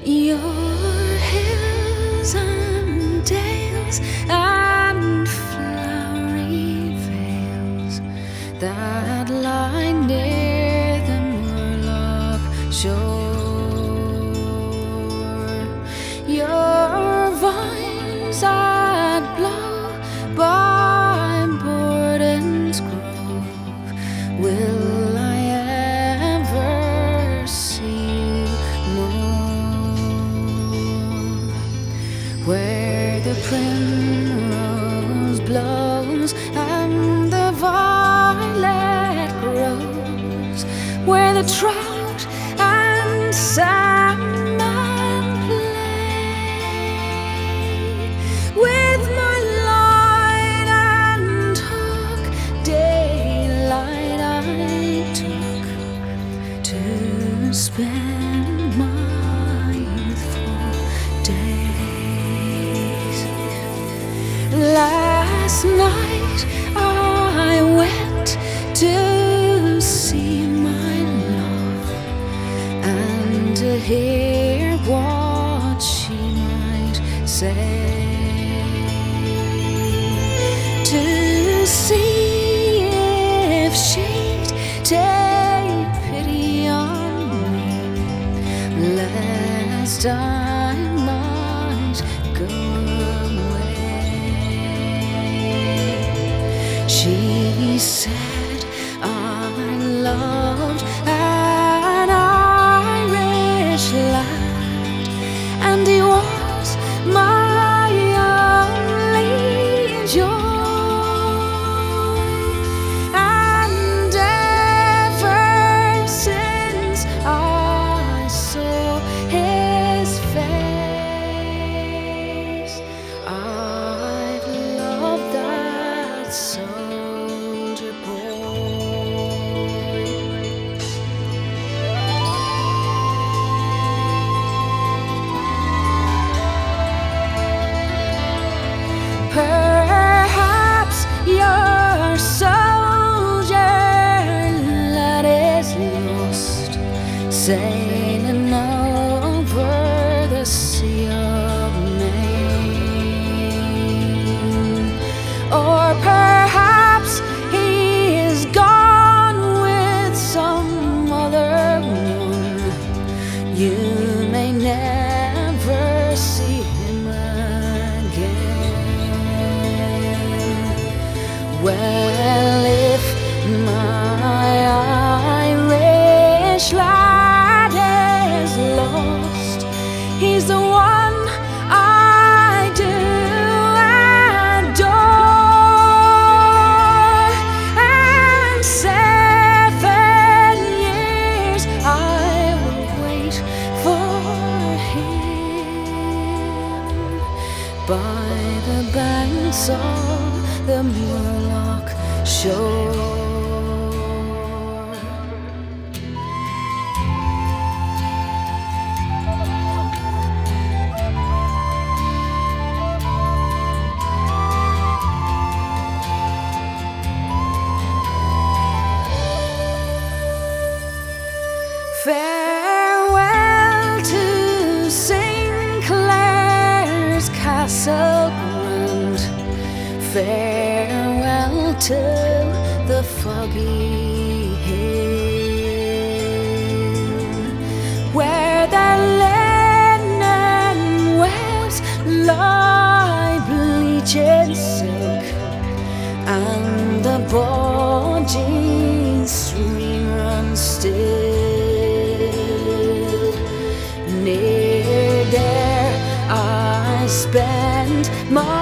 Your hills and dales and flowery vales that lie near the Murloc shore, your vines that blow by Borden's grove, will I ever see more? Where the primrose blows and the violet grows, where the trout and salmon play, with my line and hook, daylight I took to spend my youthful days. Last night I went to see my love and to hear what she might say, to see if she'd take pity on me, lest I might go away. She said I loved an Irish lad, and he was my only joy. And ever since I saw his face, I've loved that soldier boy. Perhaps your soldier lad is lost, sailing over the Sea of Maine. Or perhaps he is gone with some other one. You may never see him again. Well, if my Irish lad is lost, he's the one I do adore. And 7 years I will wait for him by the banks of the Murloc shore. Farewell to Sinclair's castle ground, farewell to the foggy hill, where the linen webs lie bleaching silk, and the Borgy stream runs still. Near there I spend my